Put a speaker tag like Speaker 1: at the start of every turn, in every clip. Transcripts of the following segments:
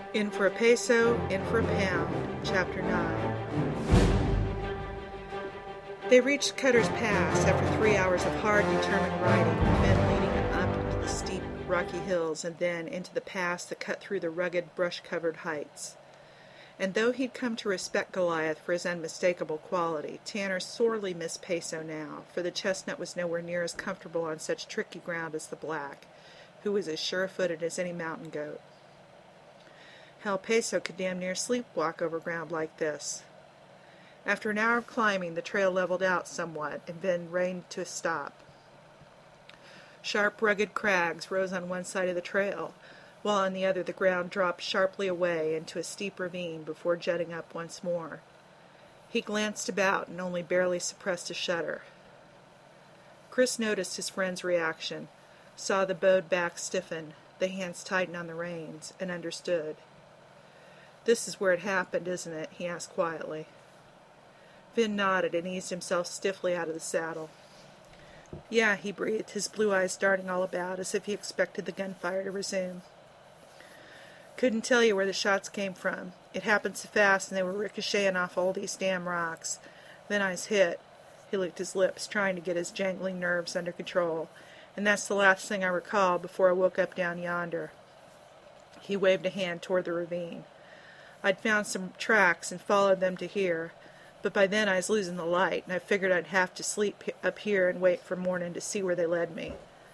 Speaker 1: In for a peso, in for a pound. Chapter 9. They reached Cutter's Pass after 3 hours of hard, determined riding, men leading up into the steep, rocky hills and then into the pass that cut through the rugged, brush-covered heights. And though he'd come to respect Goliath for his unmistakable quality, Tanner sorely missed Peso now, for the chestnut was nowhere near as comfortable on such tricky ground as the black, who was as sure-footed as any mountain goat. Hell, Peso could damn near sleepwalk over ground like this. After an hour of climbing, the trail leveled out somewhat, and then reined to a stop. Sharp, rugged crags rose on one side of the trail, while on the other the ground dropped sharply away into a steep ravine before jutting up once more. He glanced about and only barely suppressed a shudder. Chris noticed his friend's reaction, saw the bowed back stiffen, the hands tighten on the reins, and understood. "This is where it happened, isn't it?" he asked quietly. Vin nodded and eased himself stiffly out of the saddle. "Yeah," he breathed, his blue eyes darting all about, as if he expected the gunfire to resume. "Couldn't tell you where the shots came from. It happened so fast, and they were ricocheting off all these damn rocks. Then I was hit." He licked his lips, trying to get his jangling nerves under control. "And that's the last thing I recall before I woke up down yonder." He waved a hand toward the ravine. "I'd found some tracks and followed them to here, but by then I was losing the light, and I figured I'd have to sleep up here and wait for morning to see where they led me.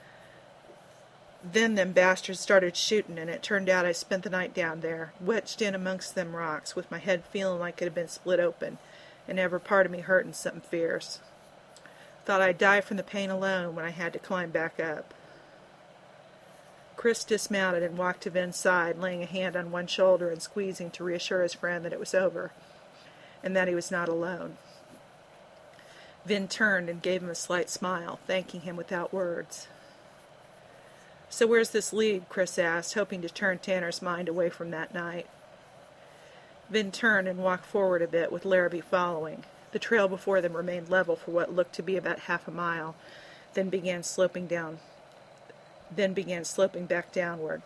Speaker 1: Then them bastards started shooting, and it turned out I spent the night down there, wedged in amongst them rocks, with my head feeling like it had been split open, and every part of me hurting something fierce. Thought I'd die from the pain alone when I had to climb back up." Chris dismounted and walked to Vin's side, laying a hand on one shoulder and squeezing to reassure his friend that it was over, and that he was not alone. Vin turned and gave him a slight smile, thanking him without words. "So where's this lead?" Chris asked, hoping to turn Tanner's mind away from that night. Vin turned and walked forward a bit, with Larrabee following. The trail before them remained level for what looked to be about half a mile, then began sloping back downward.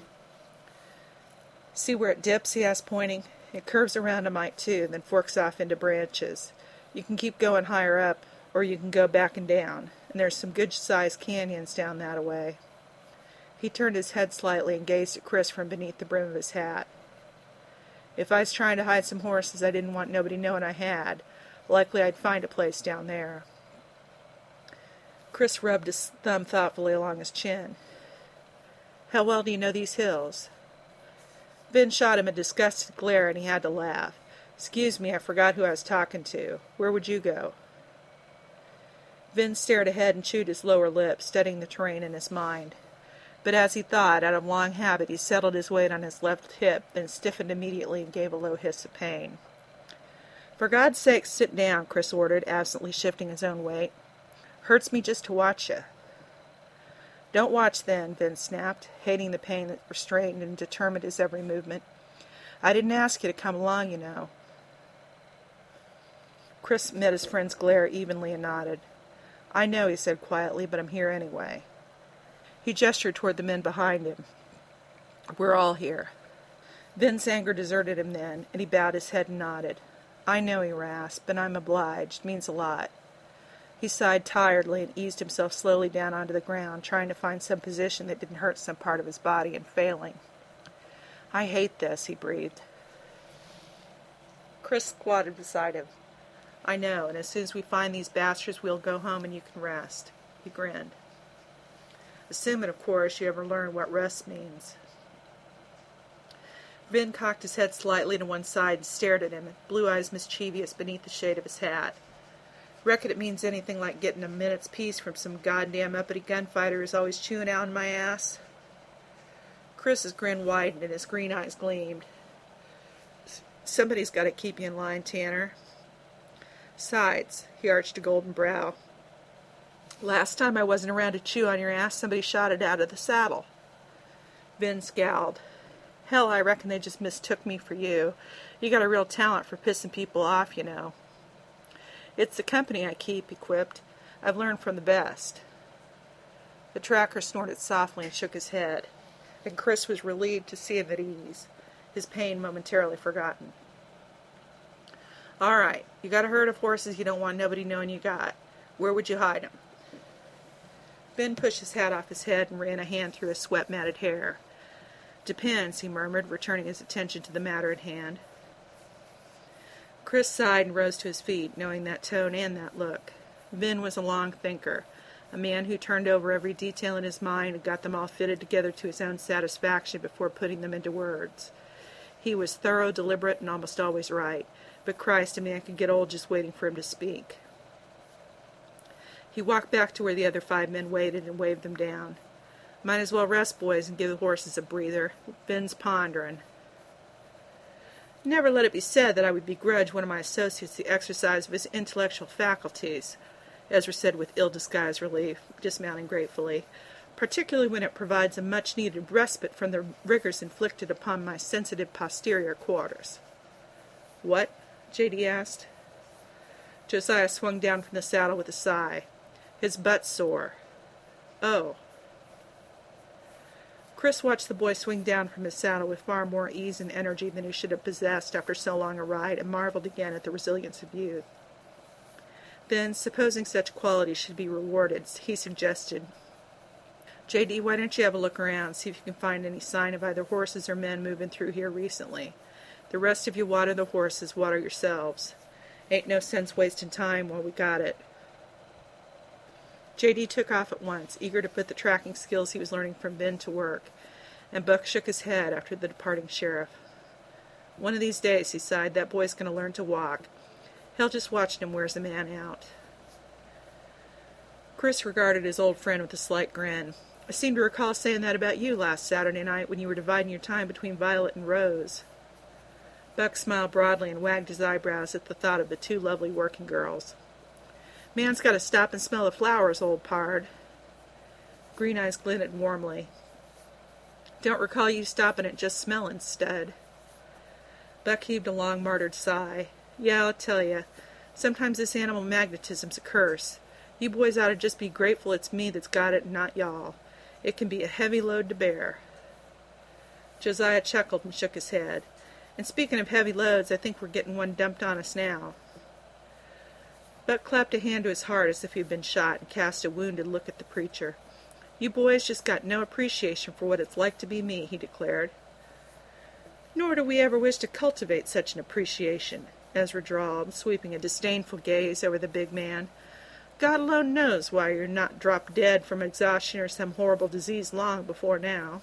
Speaker 1: "See where it dips?" he asked, pointing. "It curves around a mite, too, then forks off into branches. You can keep going higher up, or you can go back and down, and there's some good-sized canyons down that-a-way." He turned his head slightly and gazed at Chris from beneath the brim of his hat. "If I was trying to hide some horses I didn't want nobody knowing I had, likely I'd find a place down there." Chris rubbed his thumb thoughtfully along his chin. "How well do you know these hills?" Vin shot him a disgusted glare, and he had to laugh. "Excuse me, I forgot who I was talking to. Where would you go?" Vin stared ahead and chewed his lower lip, studying the terrain in his mind. But as he thought, out of long habit, he settled his weight on his left hip, then stiffened immediately and gave a low hiss of pain. "For God's sake, sit down," Chris ordered, absently shifting his own weight. "Hurts me just to watch you." "Don't watch, then," Vin snapped, hating the pain that restrained and determined his every movement. "I didn't ask you to come along, you know." Chris met his friend's glare evenly and nodded. "I know," he said quietly, "but I'm here anyway." He gestured toward the men behind him. "We're all here." Vin's anger deserted him then, and he bowed his head and nodded. "I know," he rasped, "but I'm obliged. Means a lot." He sighed tiredly and eased himself slowly down onto the ground, trying to find some position that didn't hurt some part of his body, and failing. "I hate this," he breathed. Chris squatted beside him. "I know, and as soon as we find these bastards, we'll go home and you can rest." He grinned. "Assuming, of course, you ever learn what rest means." Vin cocked his head slightly to one side and stared at him, blue eyes mischievous beneath the shade of his hat. "Reckon it means anything like getting a minute's peace from some goddamn uppity gunfighter who's always chewing out on my ass?" Chris's grin widened and his green eyes gleamed. "Somebody's got to keep you in line, Tanner. Besides," he arched a golden brow, "last time I wasn't around to chew on your ass, somebody shot it out of the saddle." Vin scowled. "Hell, I reckon they just mistook me for you. You got a real talent for pissing people off, you know." "It's the company I keep," he quipped. "I've learned from the best." The tracker snorted softly and shook his head, and Chris was relieved to see him at ease. his pain momentarily forgotten. "All right, you got a herd of horses you don't want nobody knowing you got. Where would you hide 'em?" Ben pushed his hat off his head and ran a hand through his sweat-matted hair. "Depends," he murmured, returning his attention to the matter at hand. Chris sighed and rose to his feet, knowing that tone and that look. Ben was a long thinker, a man who turned over every detail in his mind and got them all fitted together to his own satisfaction before putting them into words. He was thorough, deliberate, and almost always right, but Christ, a man could get old just waiting for him to speak. He walked back to where the other 5 men waited and waved them down. "Might as well rest, boys, and give the horses a breather. Ben's pondering." "Never let it be said that I would begrudge one of my associates the exercise of his intellectual faculties," Ezra said with ill-disguised relief, dismounting gratefully, "particularly when it provides a much-needed respite from the rigors inflicted upon my sensitive posterior quarters." "What?" J.D. asked. Josiah swung down from the saddle with a sigh. "His butt's sore." "Oh." Chris watched the boy swing down from his saddle with far more ease and energy than he should have possessed after so long a ride, and marveled again at the resilience of youth. Then, supposing such qualities should be rewarded, he suggested, "J.D., why don't you have a look around, see if you can find any sign of either horses or men moving through here recently. The rest of you water the horses, water yourselves. Ain't no sense wasting time while we got it." J.D. took off at once, eager to put the tracking skills he was learning from Ben to work, and Buck shook his head after the departing sheriff. "One of these days," he sighed, "that boy's going to learn to walk. Hell, just watching him wears a man out." Chris regarded his old friend with a slight grin. "I seem to recall saying that about you last Saturday night when you were dividing your time between Violet and Rose." Buck smiled broadly and wagged his eyebrows at the thought of the 2 lovely working girls. "Man's got to stop and smell the flowers, old pard." Green eyes glinted warmly. "Don't recall you stopping at just smelling, stud." Buck heaved a long, martyred sigh. "Yeah, I'll tell you. Sometimes this animal magnetism's a curse. You boys ought to just be grateful it's me that's got it and not y'all. It can be a heavy load to bear." Josiah chuckled and shook his head. "And speaking of heavy loads, I think we're getting one dumped on us now." Buck clapped a hand to his heart as if he had been shot and cast a wounded look at the preacher. "You boys just got no appreciation for what it's like to be me," he declared. "Nor do we ever wish to cultivate such an appreciation," Ezra drawled, sweeping a disdainful gaze over the big man. "God alone knows why you're not dropped dead from exhaustion or some horrible disease long before now."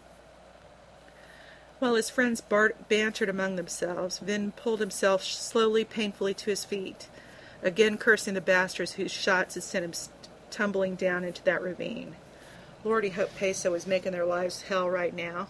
Speaker 1: While his friends bantered among themselves, Vin pulled himself slowly, painfully to his feet, again cursing the bastards whose shots had sent him tumbling down into that ravine. Lord, he hoped Peso was making their lives hell right now.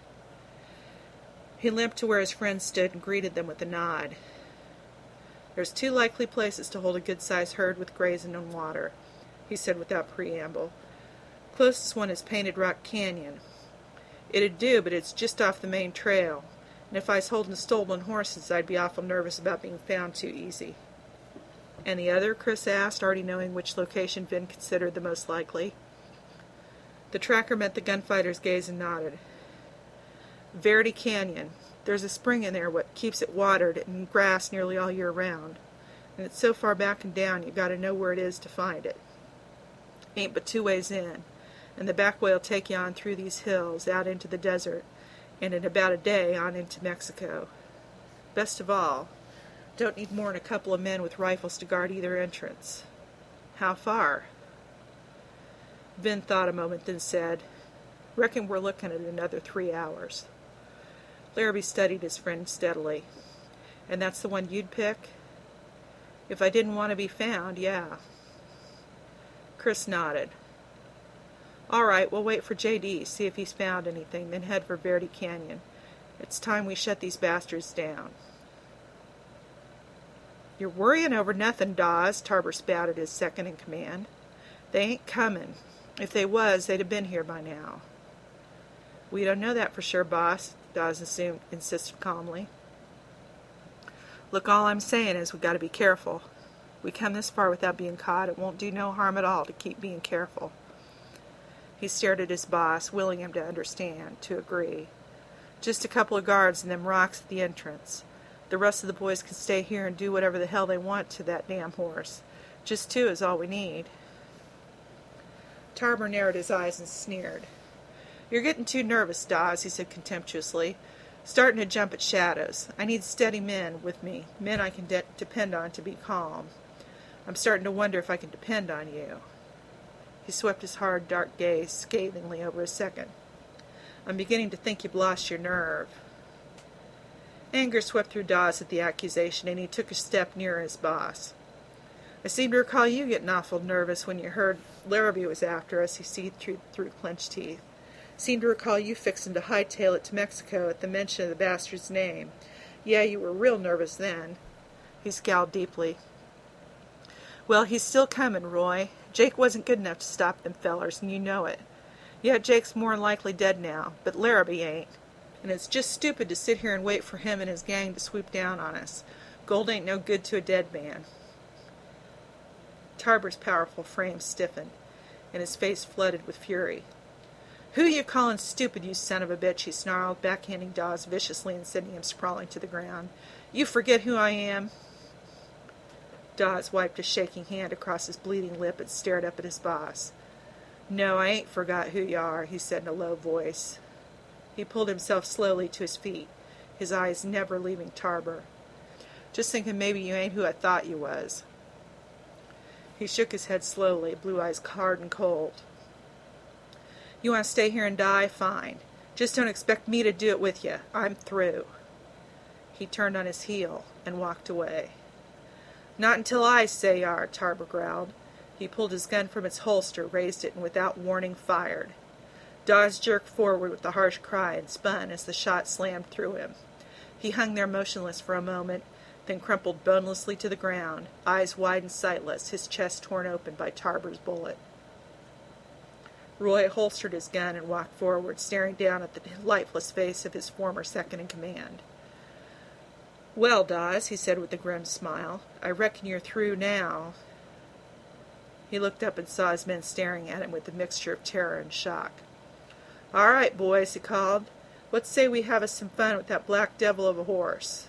Speaker 1: He limped to where his friends stood and greeted them with a nod. "There's 2 likely places to hold a good-sized herd with grazing and water," he said without preamble. "Closest one is Painted Rock Canyon. It'd do, but it's just off the main trail, and if I was holding stolen horses, I'd be awful nervous about being found too easy." "And the other?" Chris asked, already knowing which location Vin considered the most likely. The tracker met the gunfighter's gaze and nodded. "Verity Canyon. There's a spring in there what keeps it watered and grass nearly all year round, and it's so far back and down you gotta know where it is to find it. Ain't but 2 ways in, and the back way'll take you on through these hills, out into the desert, and in about a day on into Mexico. Best of all, don't need more'n a couple of men with rifles to guard either entrance." "How far?" Vin thought a moment, then said, "Reckon we're looking at another 3 hours." Larrabee studied his friend steadily. "And that's the one you'd pick?" "If I didn't want to be found, yeah." Chris nodded. "All right, we'll wait for J.D., see if he's found anything, then head for Verity Canyon. It's time we shut these bastards down." "You're worrying over nothing, Dawes," Tarver spat at his second in command. "They ain't coming. If they was, they'd have been here by now." "We don't know that for sure, boss," Dawes insisted calmly. "Look, all I'm saying is we got to be careful. We come this far without being caught. It won't do no harm at all to keep being careful." He stared at his boss, willing him to understand, to agree. Just a couple of guards and them rocks at the entrance. The rest of the boys can stay here and do whatever the hell they want to that damn horse. Just 2 is all we need." Tarber narrowed his eyes and sneered. "You're getting too nervous, Dawes," he said contemptuously. "Starting to jump at shadows. I need steady men with me, men I can depend on to be calm. I'm starting to wonder if I can depend on you." He swept his hard, dark gaze scathingly over his second. "I'm beginning to think you've lost your nerve." Anger swept through Dawes at the accusation, and he took a step nearer his boss. "I seem to recall you getting awful nervous when you heard Larrabee was after us," he seethed through clenched teeth. "Seem to recall you fixing to hightail it to Mexico at the mention of the bastard's name. Yeah, you were real nervous then." He scowled deeply. "Well, he's still coming, Roy. Jake wasn't good enough to stop them fellers, and you know it. Yeah, Jake's more'n likely dead now, but Larrabee ain't. And it's just stupid to sit here and wait for him and his gang to swoop down on us. Gold ain't no good to a dead man." Tarber's powerful frame stiffened, and his face flooded with fury. "Who you calling stupid, you son of a bitch?" he snarled, backhanding Dawes viciously and sending him sprawling to the ground. "You forget who I am?" Dawes wiped a shaking hand across his bleeding lip and stared up at his boss. "No, I ain't forgot who you are," he said in a low voice. He pulled himself slowly to his feet, his eyes never leaving Tarber. "Just thinking maybe you ain't who I thought you was." He shook his head slowly, blue eyes hard and cold. "You want to stay here and die? Fine. Just don't expect me to do it with you. I'm through." He turned on his heel and walked away. "Not until I say you are," Tarber growled. He pulled his gun from its holster, raised it, and without warning fired. Dawes jerked forward with a harsh cry and spun as the shot slammed through him. He hung there motionless for a moment, then crumpled bonelessly to the ground, eyes wide and sightless, his chest torn open by Tarber's bullet. Roy holstered his gun and walked forward, staring down at the lifeless face of his former second-in-command. "Well, Dawes," he said with a grim smile, "I reckon you're through now." He looked up and saw his men staring at him with a mixture of terror and shock. "All right, boys," he called. "Let's say we have us some fun with that black devil of a horse."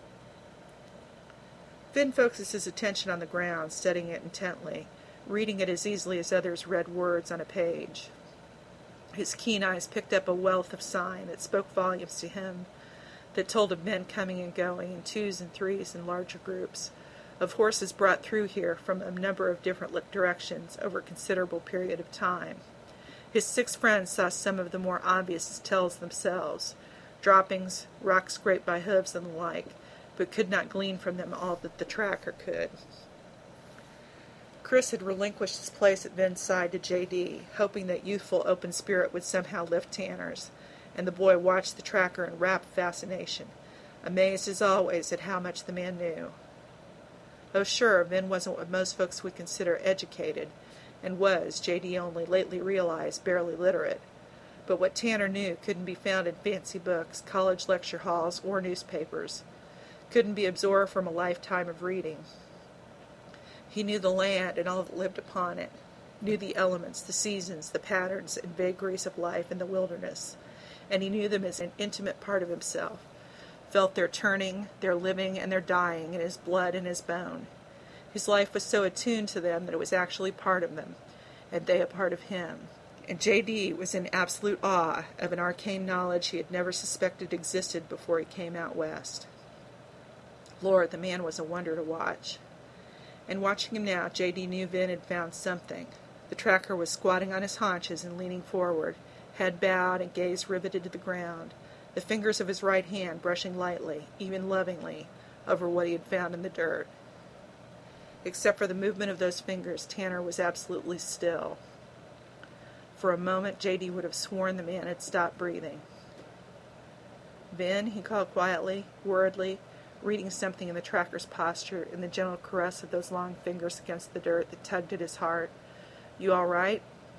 Speaker 1: Finn focused his attention on the ground, studying it intently, reading it as easily as others read words on a page. His keen eyes picked up a wealth of sign that spoke volumes to him, that told of men coming and going in 2s and 3s and larger groups, of horses brought through here from a number of different directions over a considerable period of time. His 6 friends saw some of the more obvious tells themselves, droppings, rocks scraped by hooves and the like, but could not glean from them all that the tracker could. Chris had relinquished his place at Vin's side to J.D., hoping that youthful open spirit would somehow lift Tanner's, and the boy watched the tracker in rapt fascination, amazed as always at how much the man knew. Oh, sure, Vin wasn't what most folks would consider educated, and was, J.D. only lately realized, barely literate. But what Tanner knew couldn't be found in fancy books, college lecture halls, or newspapers. Couldn't be absorbed from a lifetime of reading. He knew the land and all that lived upon it, knew the elements, the seasons, the patterns and vagaries of life in the wilderness, and he knew them as an intimate part of himself, felt their turning, their living, and their dying in his blood and his bone. His life was so attuned to them that it was actually part of them, and they a part of him. And J.D. was in absolute awe of an arcane knowledge he had never suspected existed before he came out west. Lord, the man was a wonder to watch. And watching him now, J.D. knew Vin had found something. The tracker was squatting on his haunches and leaning forward, head bowed and gaze riveted to the ground, the fingers of his right hand brushing lightly, even lovingly, over what he had found in the dirt. Except for the movement of those fingers, Tanner was absolutely still. For a moment, J.D. would have sworn the man had stopped breathing. "Vin," he called quietly, worriedly, reading something in the tracker's posture, in the gentle caress of those long fingers against the dirt that tugged at his heart. "You all right?"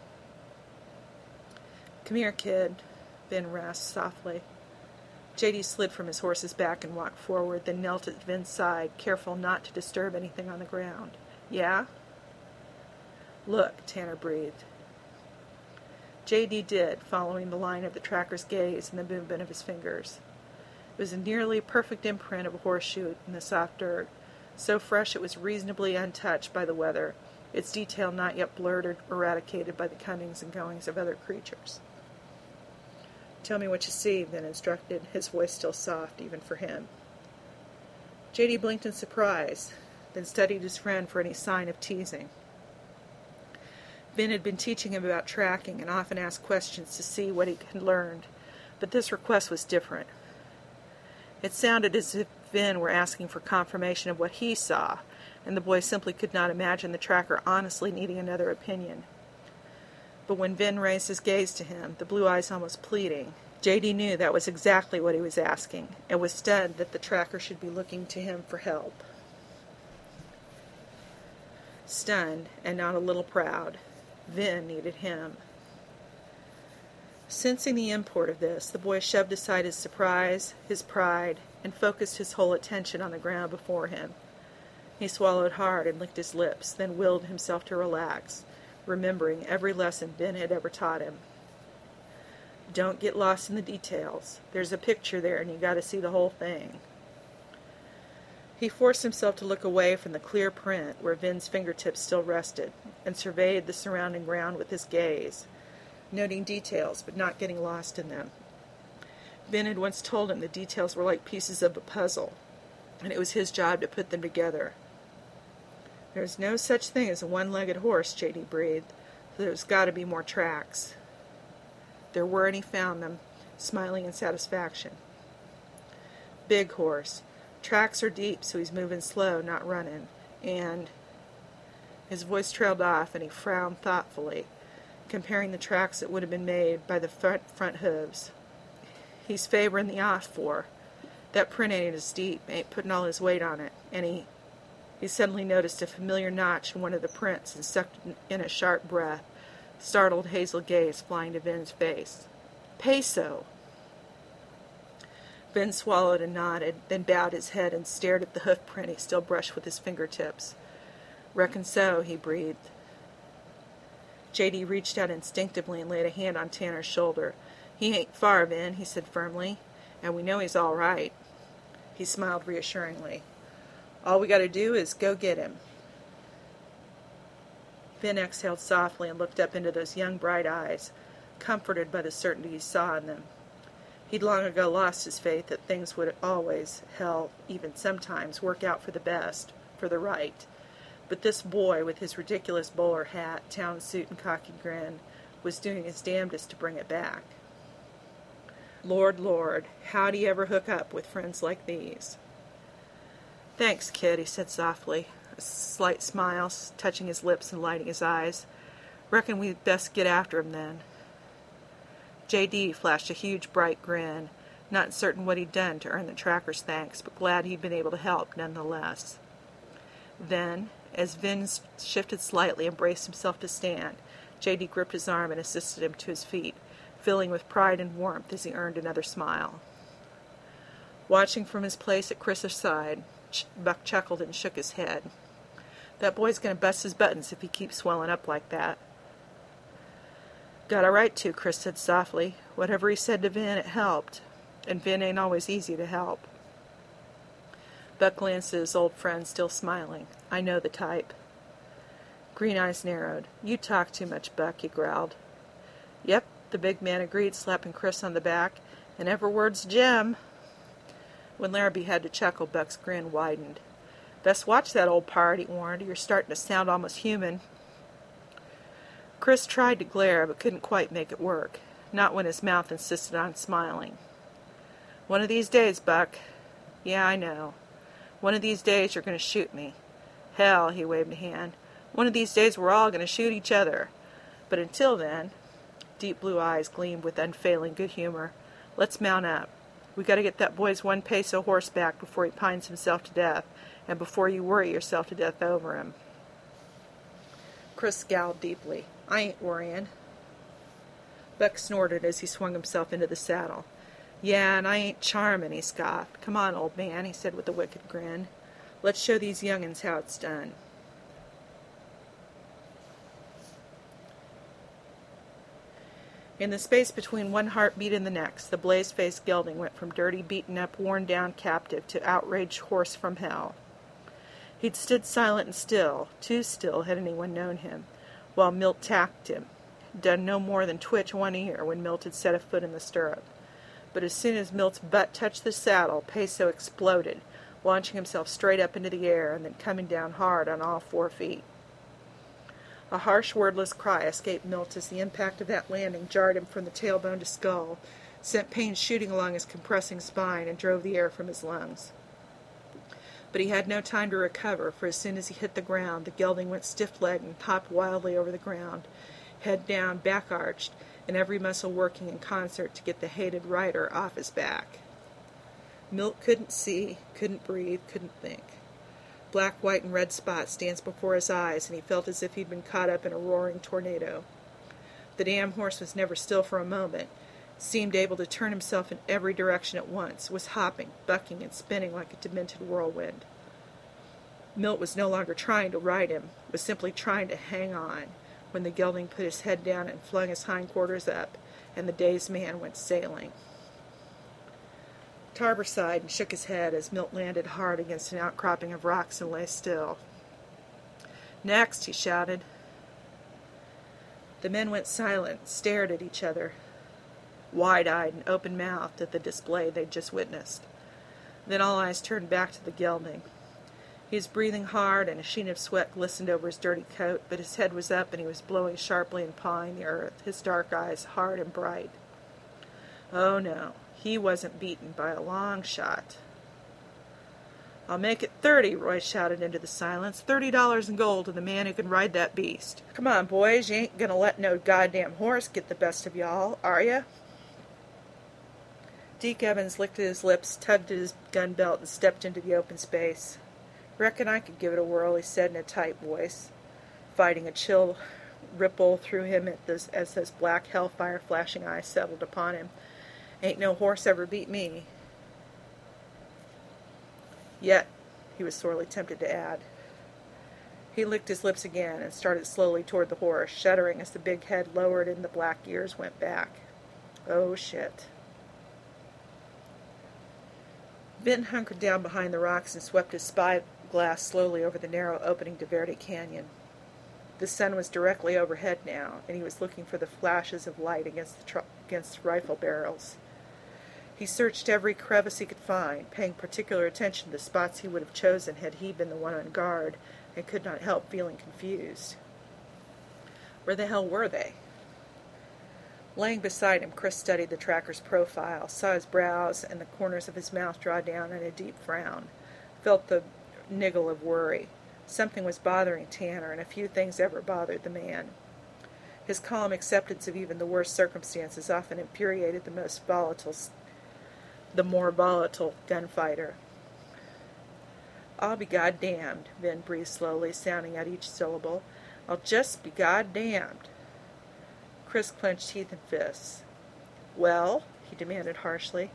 Speaker 1: "Come here, kid," Vin rasped softly. J.D. slid from his horse's back and walked forward, then knelt at Vin's side, careful not to disturb anything on the ground. "Yeah?" "Look," Tanner breathed. J.D. did, following the line of the tracker's gaze and the movement of his fingers. It was a nearly perfect imprint of a horseshoe in the soft dirt, so fresh it was reasonably untouched by the weather, its detail not yet blurred or eradicated by the comings and goings of other creatures. "Tell me what you see," Vin instructed, his voice still soft, even for him. J.D. blinked in surprise, then studied his friend for any sign of teasing. Vin had been teaching him about tracking and often asked questions to see what he had learned, but this request was different. It sounded as if Vin were asking for confirmation of what he saw, and the boy simply could not imagine the tracker honestly needing another opinion. But when Vin raised his gaze to him, the blue eyes almost pleading, J.D. knew that was exactly what he was asking, and was stunned that the tracker should be looking to him for help. Stunned, and not a little proud, Vin needed him. Sensing the import of this, the boy shoved aside his surprise, his pride, and focused his whole attention on the ground before him. He swallowed hard and licked his lips, then willed himself to relax, remembering every lesson Vin had ever taught him. Don't get lost in the details. There's a picture there, and you got to see the whole thing. He forced himself to look away from the clear print where Vin's fingertips still rested, and surveyed the surrounding ground with his gaze, noting details but not getting lost in them. Vin had once told him the details were like pieces of a puzzle, and it was his job to put them together. "There's no such thing as a one-legged horse," J.D. breathed, so there's got to be more tracks. There were, and he found them, smiling in satisfaction. "Big horse. Tracks are deep, so he's moving slow, not running. And..." His voice trailed off, and he frowned thoughtfully, comparing the tracks that would have been made by the front hooves. "He's favoring the off for. That print ain't as deep, ain't putting all his weight on it, and he suddenly noticed a familiar notch in one of the prints and sucked in a sharp breath, startled hazel gaze flying to Vin's face. "Peso!" Vin swallowed and nodded, then bowed his head and stared at the hoof print he still brushed with his fingertips. "Reckon so," he breathed. J.D. reached out instinctively and laid a hand on Tanner's shoulder. "He ain't far, Vin," he said firmly, "and we know he's all right." He smiled reassuringly. "All we got to do is go get him." Vin exhaled softly and looked up into those young bright eyes, comforted by the certainty he saw in them. He'd long ago lost his faith that things would always, hell, even sometimes, work out for the best, for the right. But this boy, with his ridiculous bowler hat, town suit, and cocky grin, was doing his damnedest to bring it back. Lord, Lord, how'd he ever hook up with friends like these? "Thanks, kid," he said softly, a slight smile touching his lips and lighting his eyes. "Reckon we'd best get after him, then." J.D. flashed a huge, bright grin, not certain what he'd done to earn the tracker's thanks, but glad he'd been able to help nonetheless. Then, as Vin shifted slightly and braced himself to stand, J.D. gripped his arm and assisted him to his feet, filling with pride and warmth as he earned another smile. Watching from his place at Chris's side, Buck chuckled and shook his head. "That boy's going to bust his buttons if he keeps swelling up like that." "Got a right to," Chris said softly. "Whatever he said to Vin, it helped. And Vin ain't always easy to help." Buck glanced at his old friend, still smiling. "I know the type." Green eyes narrowed. "You talk too much, Buck," he growled. "Yep," the big man agreed, slapping Chris on the back. "And every word's Jim." When Larrabee had to chuckle, Buck's grin widened. "Best watch that old part," he warned. "You're starting to sound almost human." Chris tried to glare, but couldn't quite make it work. Not when his mouth insisted on smiling. "One of these days, Buck." "Yeah, I know. One of these days you're going to shoot me. Hell," he waved a hand, "one of these days we're all going to shoot each other. But until then," deep blue eyes gleamed with unfailing good humor, "let's mount up. We got to get that boy's 1 peso horse back before he pines himself to death, and before you worry yourself to death over him." Chris scowled deeply. "I ain't worrying." Buck snorted as he swung himself into the saddle. "Yeah, and I ain't charming," he scoffed. "Come on, old man," he said with a wicked grin. "Let's show these young'uns how it's done." In the space between one heartbeat and the next, the blaze-faced gelding went from dirty, beaten-up, worn-down captive to outraged horse from hell. He'd stood silent and still, too still had anyone known him, while Milt tacked him, done no more than twitch one ear when Milt had set a foot in the stirrup. But as soon as Milt's butt touched the saddle, Peso exploded, launching himself straight up into the air and then coming down hard on all 4 feet. A harsh, wordless cry escaped Milt as the impact of that landing jarred him from the tailbone to skull, sent pain shooting along his compressing spine, and drove the air from his lungs. But he had no time to recover, for as soon as he hit the ground, the gelding went stiff-legged and hopped wildly over the ground, head down, back arched, and every muscle working in concert to get the hated rider off his back. Milt couldn't see, couldn't breathe, couldn't think. Black, white, and red spots danced before his eyes, and he felt as if he'd been caught up in a roaring tornado. The damn horse was never still for a moment, seemed able to turn himself in every direction at once, was hopping, bucking, and spinning like a demented whirlwind. Milt was no longer trying to ride him, was simply trying to hang on, when the gelding put his head down and flung his hindquarters up, and the dazed man went sailing. Tarver sighed and shook his head as Milt landed hard against an outcropping of rocks and lay still. "Next," he shouted. The men went silent, stared at each other, wide-eyed and open-mouthed at the display they'd just witnessed. Then all eyes turned back to the gelding. He was breathing hard, and a sheen of sweat glistened over his dirty coat, but his head was up, and he was blowing sharply and pawing the earth, his dark eyes hard and bright. Oh, no. He wasn't beaten by a long shot. "I'll make it 30, Roy shouted into the silence. $30 in gold to the man who can ride that beast. Come on, boys, you ain't gonna let no goddamn horse get the best of y'all, are ya?" Deke Evans licked at his lips, tugged at his gun belt, and stepped into the open space. "Reckon I could give it a whirl," he said in a tight voice, fighting a chill ripple through him as those black hellfire flashing eyes settled upon him. "Ain't no horse ever beat me." "Yet," he was sorely tempted to add. He licked his lips again and started slowly toward the horse, shuddering as the big head lowered and the black ears went back. Oh, shit. Benton hunkered down behind the rocks and swept his spyglass slowly over the narrow opening to Verde Canyon. The sun was directly overhead now, and he was looking for the flashes of light against rifle barrels. He searched every crevice he could find, paying particular attention to spots he would have chosen had he been the one on guard, and could not help feeling confused. Where the hell were they? Laying beside him, Chris studied the tracker's profile, saw his brows and the corners of his mouth draw down in a deep frown, felt the niggle of worry. Something was bothering Tanner, and a few things ever bothered the man. His calm acceptance of even the worst circumstances often infuriated the more volatile gunfighter. "I'll be goddamned," Ben breathed slowly, sounding out each syllable. "I'll just be goddamned." Chris clenched teeth and fists. "Well?" he demanded harshly.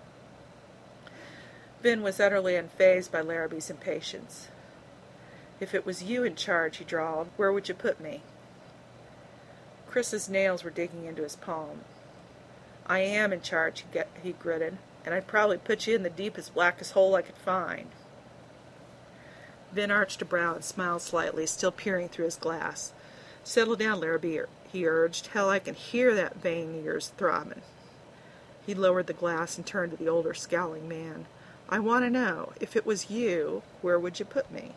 Speaker 1: Ben was utterly unfazed by Larrabee's impatience. "If it was you in charge," he drawled, "where would you put me?" Chris's nails were digging into his palm. "I am in charge," he gritted, "and I'd probably put you in the deepest, blackest hole I could find." Ben arched a brow and smiled slightly, still peering through his glass. "Settle down, Larrabee," he urged. "Hell, I can hear that vein of yours throbbing." He lowered the glass and turned to the older, scowling man. "I want to know, if it was you, where would you put me?"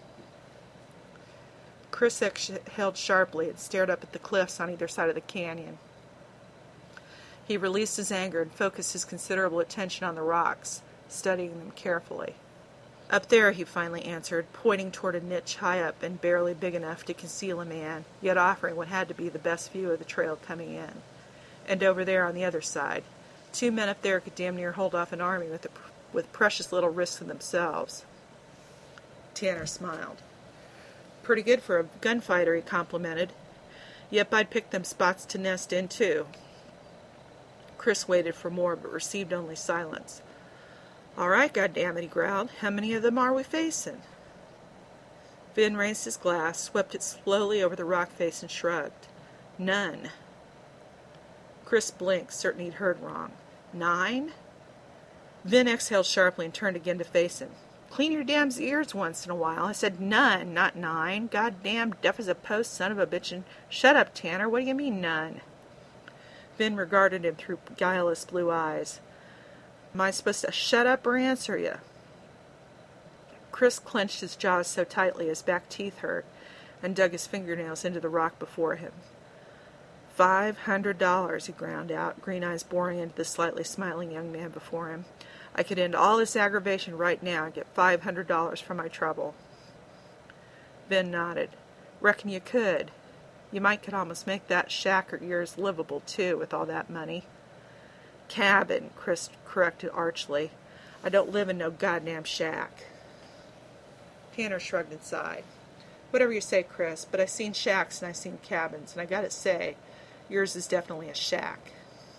Speaker 1: Chris exhaled sharply and stared up at the cliffs on either side of the canyon. He released his anger and focused his considerable attention on the rocks, studying them carefully. "Up there," he finally answered, pointing toward a niche high up and barely big enough to conceal a man, yet offering what had to be the best view of the trail coming in. "And over there on the other side. 2 men up there could damn near hold off an army with precious little risk in themselves." Tanner smiled. "Pretty good for a gunfighter," he complimented. "Yep, I'd pick them spots to nest in, too." Chris waited for more, but received only silence. "All right, goddammit," he growled. "How many of them are we facing?" Ben raised his glass, swept it slowly over the rock face, and shrugged. "None." Chris blinked, certain he'd heard wrong. 9? Vin exhaled sharply and turned again to face him. Clean your damn ears once in a while. I said none, not 9. Goddamn deaf as a post, son of a bitch. And shut up, Tanner. What do you mean, none? Vin regarded him through guileless blue eyes. Am I supposed to shut up or answer you? Chris clenched his jaws so tightly his back teeth hurt and dug his fingernails into the rock before him. $500, he ground out, green eyes boring into the slightly smiling young man before him. I could end all this aggravation right now and get $500 for my trouble. Ben nodded. Reckon you could. You might could almost make that shack of yours livable, too, with all that money. Cabin, Chris corrected archly. I don't live in no goddamn shack. Tanner shrugged and sighed. Whatever you say, Chris, but I seen shacks and I seen cabins, and I gotta say, yours is definitely a shack.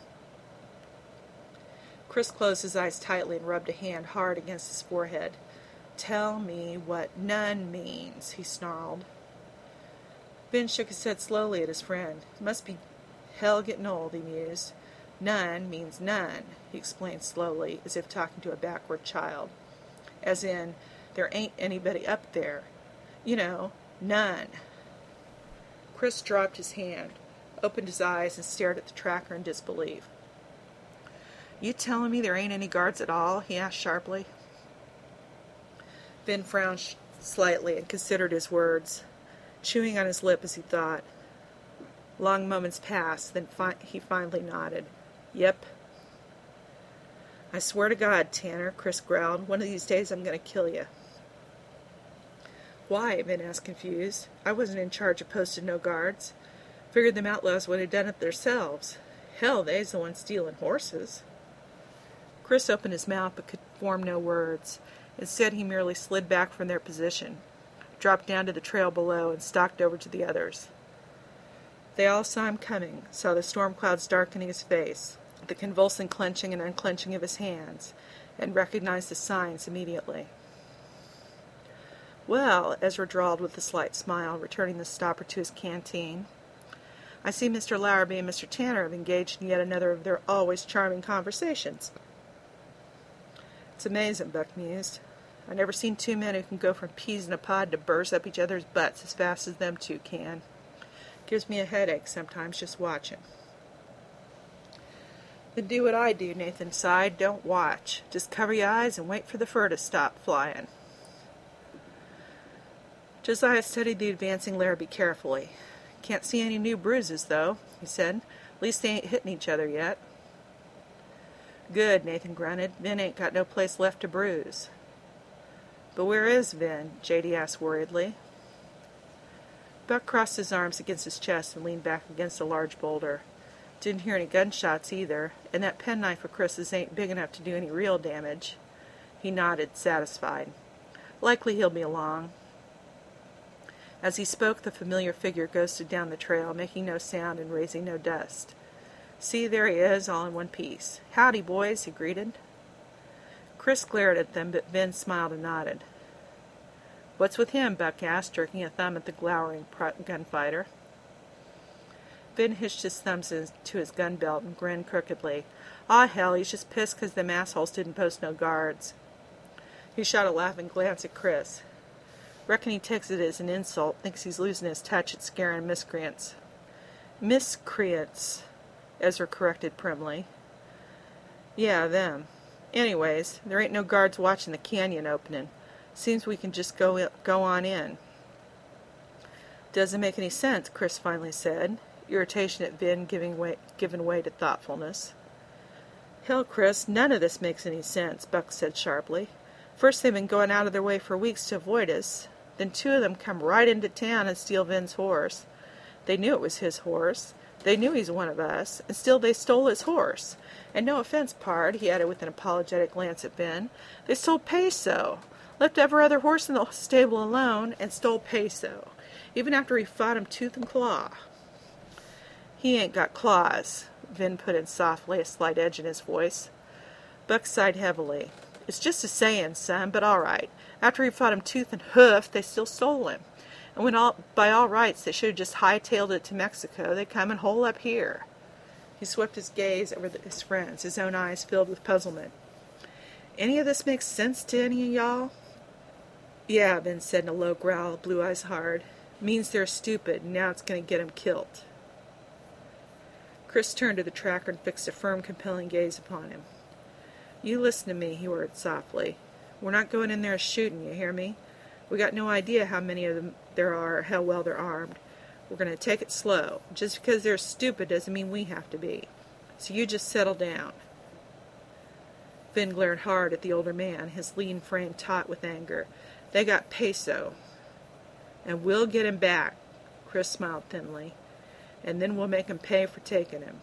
Speaker 1: Chris closed his eyes tightly and rubbed a hand hard against his forehead. Tell me what none means, he snarled. Ben shook his head slowly at his friend. It must be hell getting old, he mused. None means none, he explained slowly, as if talking to a backward child. As in, there ain't anybody up there. You know, none. Chris dropped his hand, opened his eyes, and stared at the tracker in disbelief. You telling me there ain't any guards at all? He asked sharply. Ben frowned slightly and considered his words, chewing on his lip as he thought. Long moments passed, then he finally nodded. Yep. I swear to God, Tanner, Chris growled, one of these days I'm going to kill you. Why? Ben asked, confused. I wasn't in charge of posting no guards. Figured them outlaws would have done it themselves. Hell, they's the ones stealing horses. Chris opened his mouth but could form no words. Instead, he merely slid back from their position, dropped down to the trail below, and stalked over to the others. They all saw him coming, saw the storm clouds darkening his face, the convulsing clenching and unclenching of his hands, and recognized the signs immediately. Well, Ezra drawled with a slight smile, returning the stopper to his canteen. I see Mr. Larrabee and Mr. Tanner have engaged in yet another of their always charming conversations. It's amazing, Buck mused. I've never seen two men who can go from peas in a pod to burrs up each other's butts as fast as them two can. Gives me a headache sometimes just watching. Then do what I do, Nathan sighed. Don't watch. Just cover your eyes and wait for the fur to stop flying. Josiah studied the advancing Larrabee carefully. Can't see any new bruises, though, he said. At least they ain't hitting each other yet. Good, Nathan grunted. Vin ain't got no place left to bruise. But where is Vin? J.D. asked worriedly. Buck crossed his arms against his chest and leaned back against a large boulder. Didn't hear any gunshots either, and that penknife of Chris's ain't big enough to do any real damage. He nodded, satisfied. Likely he'll be along. As he spoke, the familiar figure ghosted down the trail, making no sound and raising no dust. See, there he is, all in one piece. Howdy, boys, he greeted. Chris glared at them, but Vin smiled and nodded. What's with him? Buck asked, jerking a thumb at the glowering gunfighter. Vin hitched his thumbs into his gun belt and grinned crookedly. Aw, hell, he's just pissed 'cause them assholes didn't post no guards. He shot a laughing glance at Chris. Reckon he takes it as an insult, thinks he's losing his touch at scaring miscreants. Miscreants, Ezra corrected primly. Yeah, them. Anyways, there ain't no guards watching the canyon opening. Seems we can just go on in. Doesn't make any sense, Chris finally said, irritation at Vin giving way to thoughtfulness. Hell, Chris, none of this makes any sense, Buck said sharply. First they've been going out of their way for weeks to avoid us. Then two of them come right into town and steal Vin's horse. They knew it was his horse. They knew he's one of us, and still they stole his horse. And no offense, Pard, he added with an apologetic glance at Ben, they stole Peso, left every other horse in the stable alone, and stole Peso, even after he fought him tooth and claw. He ain't got claws, Vin put in softly, a slight edge in his voice. Buck sighed heavily. It's just a saying, son, but all right. After he fought him tooth and hoof, they still stole him. And by all rights, they should have just hightailed it to Mexico. They come and hole up here. He swept his gaze over his friends, his own eyes filled with puzzlement. "Any of this makes sense to any of y'all?" "Yeah," Ben said in a low growl, blue eyes hard. "Means they're stupid, and now it's going to get 'em killed." Chris turned to the tracker and fixed a firm, compelling gaze upon him. "You listen to me," he ordered softly. "We're not going in there shooting, you hear me? We got no idea how many of them there are or how well they're armed. We're going to take it slow. Just because they're stupid doesn't mean we have to be. So you just settle down." Finn glared hard at the older man, his lean frame taut with anger. "They got Peso. And we'll get him back." Chris smiled thinly. "And then we'll make him pay for taking him."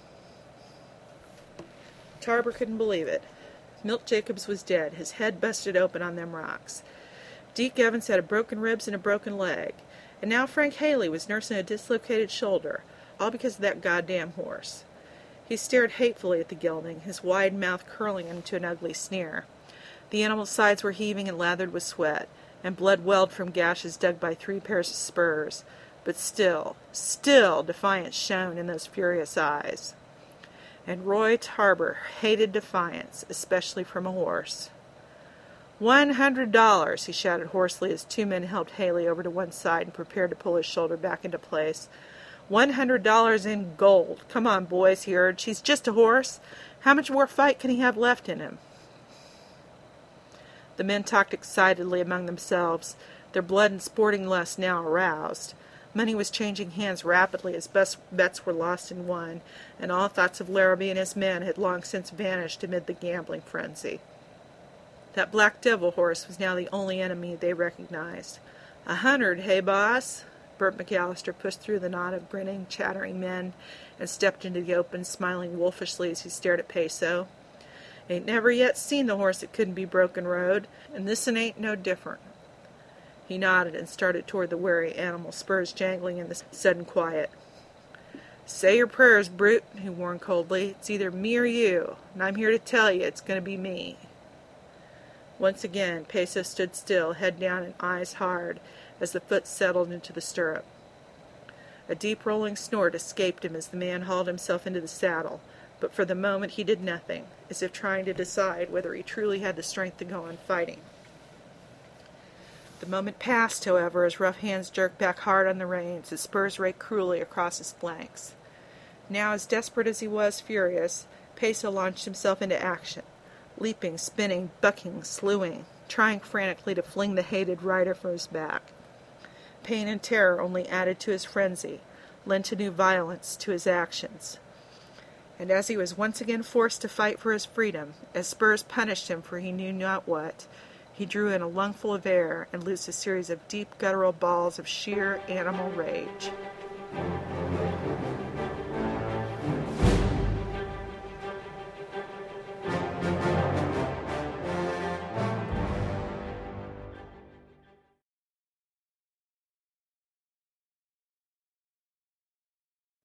Speaker 1: Tarber couldn't believe it. Milt Jacobs was dead, his head busted open on them rocks. Deke Evans had broken ribs and a broken leg. And now Frank Haley was nursing a dislocated shoulder, all because of that goddamn horse. He stared hatefully at the gelding, his wide mouth curling into an ugly sneer. The animal's sides were heaving and lathered with sweat, and blood welled from gashes dug by 3 pairs of spurs. But still defiance shone in those furious eyes. And Roy Tarber hated defiance, especially from a horse. $100, he shouted hoarsely as 2 men helped Haley over to one side and prepared to pull his shoulder back into place. $100 in gold. Come on, boys, he urged. He's just a horse. How much more fight can he have left in him? The men talked excitedly among themselves, their blood and sporting lust now aroused. Money was changing hands rapidly as bets were lost and won, and all thoughts of Larrabee and his men had long since vanished amid the gambling frenzy. That Black Devil horse was now the only enemy they recognized. 100, hey, boss? Burt McAllister pushed through the knot of grinning, chattering men and stepped into the open, smiling wolfishly as he stared at Peso. "Ain't never yet seen the horse that couldn't be broken road, and this'n ain't no different." He nodded and started toward the wary animal, spurs jangling in the sudden quiet. "Say your prayers, brute," he warned coldly. "It's either me or you, and I'm here to tell you it's going to be me." Once again, Peso stood still, head down and eyes hard, as the foot settled into the stirrup. A deep rolling snort escaped him as the man hauled himself into the saddle, but for the moment he did nothing, as if trying to decide whether he truly had the strength to go on fighting. The moment passed, however, as rough hands jerked back hard on the reins, his spurs raked cruelly across his flanks. Now, as desperate as he was furious, Peso launched himself into action, leaping, spinning, bucking, slewing, trying frantically to fling the hated rider from his back. Pain and terror only added to his frenzy, lent a new violence to his actions. And as he was once again forced to fight for his freedom, as spurs punished him for he knew not what, he drew in a lungful of air and loosed a series of deep guttural bawls of sheer animal rage.